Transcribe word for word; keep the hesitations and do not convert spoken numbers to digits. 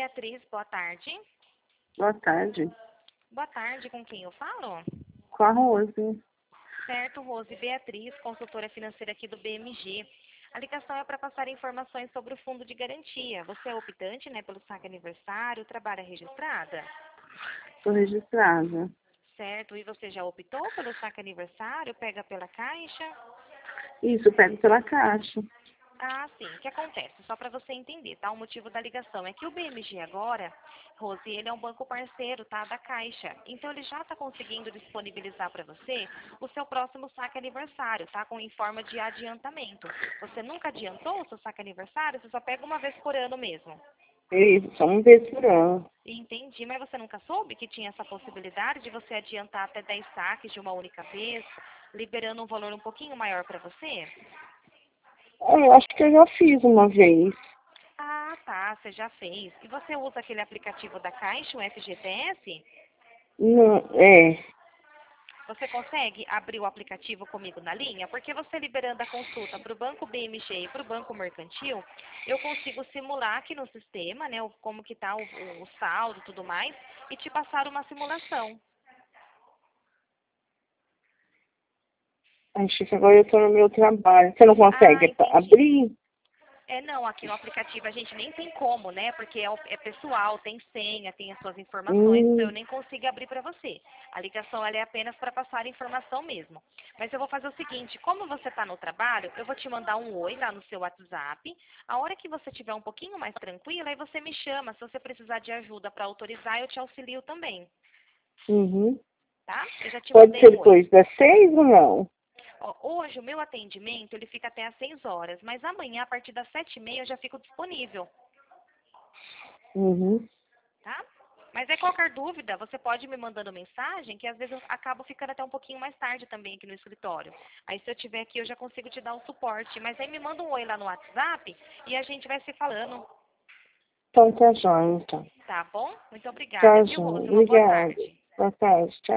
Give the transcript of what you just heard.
Beatriz, boa tarde. Boa tarde. Boa tarde, com quem eu falo? Com a Rose. Certo, Rose. Beatriz, consultora financeira aqui do B M G. A ligação é para passar informações sobre o fundo de garantia. Você é optante, né, pelo saque aniversário, trabalha registrada? Estou registrada. Certo, e você já optou pelo saque aniversário? Pega pela Caixa? Isso, eu pego pela Caixa. Ah, sim. O que acontece? Só para você entender, tá? O motivo da ligação é que o B M G agora, Rose, ele é um banco parceiro, tá? Da Caixa. Então, ele já está conseguindo disponibilizar para você o seu próximo saque aniversário, tá? Com em forma de adiantamento. Você nunca adiantou o seu saque aniversário? Você só pega uma vez por ano mesmo. Isso, só um vez por ano. Entendi, mas você nunca soube que tinha essa possibilidade de você adiantar até dez saques de uma única vez, liberando um valor um pouquinho maior para você? É, eu acho que eu já fiz uma vez. Ah, tá, você já fez. E você usa aquele aplicativo da Caixa, o F G T S? Não, é. Você consegue abrir o aplicativo comigo na linha? Porque você liberando a consulta para o Banco B M G e para o Banco Mercantil, eu consigo simular aqui no sistema, né, o- como que está o, o, o saldo e tudo mais, e te passar uma simulação. Acho que agora eu estou no meu trabalho. Você não Ah, consegue entendi. abrir? É, não, aqui no aplicativo a gente nem tem como, né? Porque é, o- é pessoal, tem senha, tem as suas informações, então eu Hum, nem consigo abrir para você. A ligação ela é apenas para passar a informação mesmo. Mas eu vou fazer o seguinte, como você está no trabalho, eu vou te mandar um oi lá no seu WhatsApp. A hora que você estiver um pouquinho mais tranquila, aí você me chama. Se você precisar de ajuda para autorizar, eu te auxilio também, uhum. tá? Eu já te Pode mandei ser um oi. depois das seis ou não? Ó, hoje o meu atendimento ele fica até às seis horas, mas amanhã a partir das sete e meia eu já fico disponível. Uhum. Tá? Mas é qualquer dúvida, você pode me mandando mensagem, que às vezes eu acabo ficando até um pouquinho mais tarde também aqui no escritório. Aí se eu estiver aqui, eu já consigo te dar o suporte. Mas aí me manda um oi lá no WhatsApp e a gente vai se falando. Então tá jóia, então. Tá bom? Muito obrigada, Tá viu, jóia. Rose? Uma boa Obrigada. tarde. Boa tarde. Tchau.